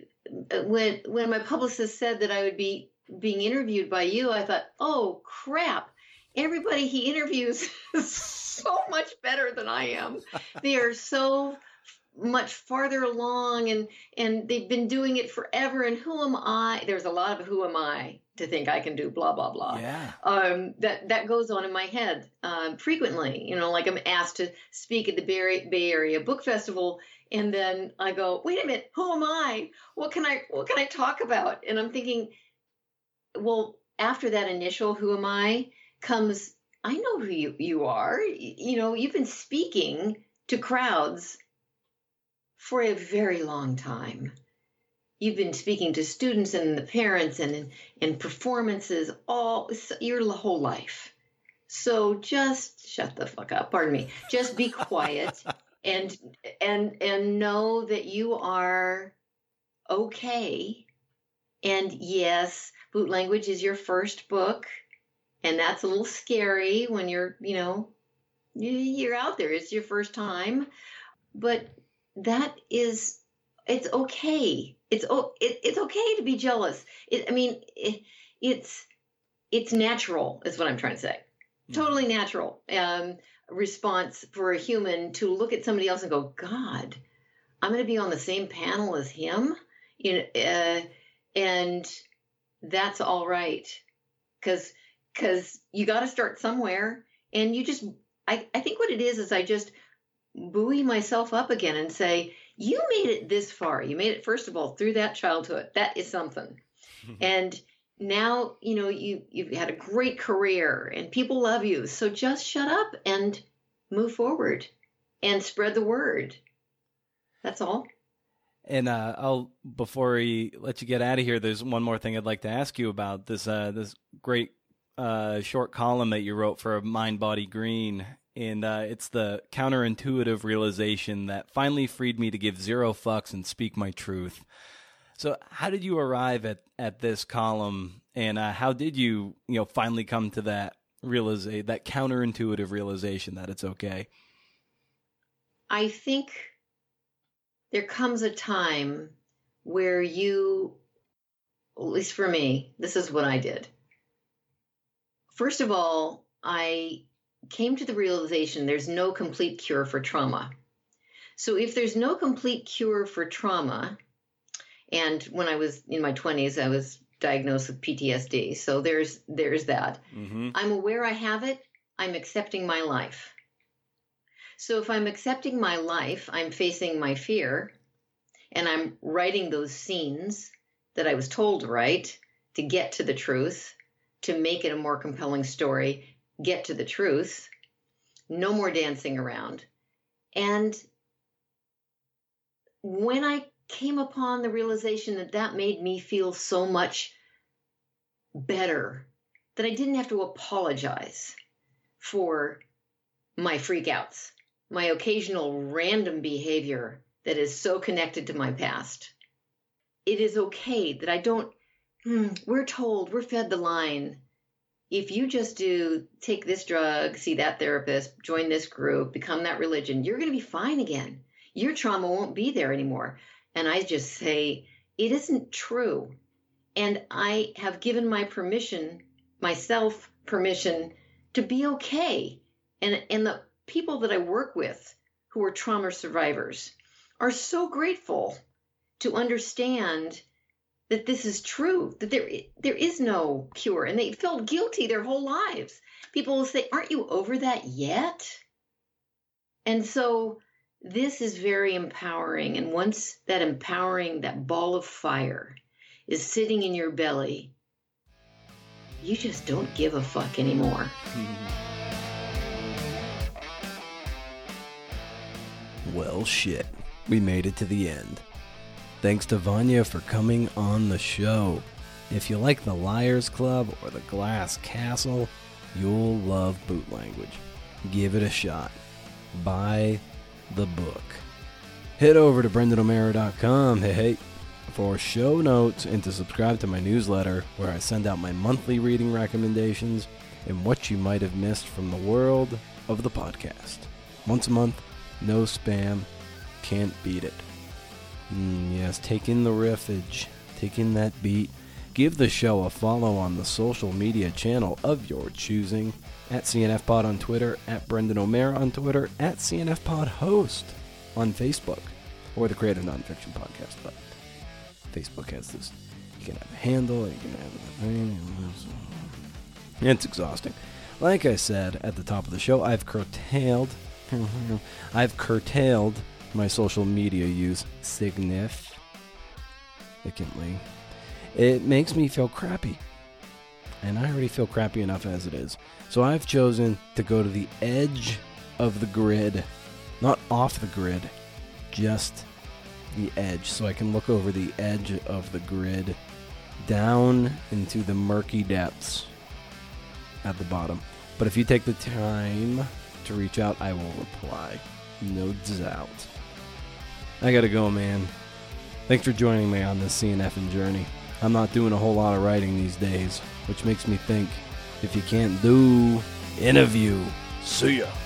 when when my publicist said that I would be being interviewed by you, I thought, oh, crap. Everybody he interviews is so much better than I am. They are so much farther along, and and they've been doing it forever. And who am I? There's a lot of who am I to think I can do blah, blah, blah. Yeah. Um, that, that goes on in my head um, frequently. You know, like I'm asked to speak at the Bay, Bay Area Book Festival, and then I go, wait a minute, who am I? What can I what can I talk about? And I'm thinking, well, after that initial who am I comes, I know who you, you are. You know, you've been speaking to crowds for a very long time. You've been speaking to students and the parents and in performances all your whole life. So just shut the fuck up. Pardon me. Just be quiet and and and know that you are okay. And yes, Boot Language is your first book, and that's a little scary when you're, you know, you're out there. It's your first time, but that is, it's okay. It's it, it's okay to be jealous. It, I mean, it, it's it's natural, is what I'm trying to say. Mm-hmm. Totally natural um, response for a human to look at somebody else and go, God, I'm going to be on the same panel as him, you know, uh, and that's all right, because because you got to start somewhere, and you just, I I think what it is is I just buoy myself up again and say, you made it this far. You made it, first of all, through that childhood. That is something. And now, you know, you, you've had a great career and people love you. So just shut up and move forward and spread the word. That's all. And uh, I'll, before we let you get out of here, there's one more thing I'd like to ask you about this, uh, this great uh, short column that you wrote for Mind, Body, Green. And uh, it's the counterintuitive realization that finally freed me to give zero fucks and speak my truth. So how did you arrive at, at this column, and uh, how did you, you know, finally come to that realiza- that counterintuitive realization that it's okay? I think there comes a time where you, at least for me, this is what I did. First of all, I came to the realization there's no complete cure for trauma. So if there's no complete cure for trauma, And when I was in my twenties, I was diagnosed with P T S D. So there's there's that. Mm-hmm. I'm aware I have it. I'm accepting my life. So if I'm accepting my life, I'm facing my fear, and I'm writing those scenes that I was told to write to get to the truth, to make it a more compelling story, get to the truth, no more dancing around. And when I came upon the realization that that made me feel so much better, that I didn't have to apologize for my freakouts, my occasional random behavior that is so connected to my past. It is okay that I don't, hmm, we're told, we're fed the line. If you just do, take this drug, see that therapist, join this group, become that religion, you're going to be fine again. Your trauma won't be there anymore. And I just say, it isn't true. And I have given my permission, myself permission, to be okay. And, and the people that I work with who are trauma survivors are so grateful to understand that this is true, that there, there is no cure. And they felt guilty their whole lives. People will say, aren't you over that yet? And so this is very empowering. And once that empowering, that ball of fire is sitting in your belly, you just don't give a fuck anymore. Well, shit. We made it to the end. Thanks to Vanya for coming on the show. If you like the Liars Club or the Glass Castle, you'll love Boot Language. Give it a shot. Buy the book. Head over to brendan o'meara dot com, hey, hey, for show notes and to subscribe to my newsletter where I send out my monthly reading recommendations and what you might have missed from the world of the podcast. Once a month, no spam, can't beat it. Mm, yes, take in the riffage, take in that beat. Give the show a follow on the social media channel of your choosing, at C N F Pod on Twitter, at Brendan O'Meara on Twitter, at C N F Pod Host on Facebook, or the Creative Nonfiction Podcast. But Facebook has this, you can have a handle, you can have a thing. It's exhausting. Like I said at the top of the show, I've curtailed, I've curtailed my social media use significantly. It makes me feel crappy. And I already feel crappy enough as it is. So I've chosen to go to the edge of the grid. Not off the grid. Just the edge. So I can look over the edge of the grid down into the murky depths at the bottom. But if you take the time to reach out, I will reply. No doubt. I gotta go, man. Thanks for joining me on this C N F and journey. I'm not doing a whole lot of writing these days, which makes me think, if you can't do, interview. See ya.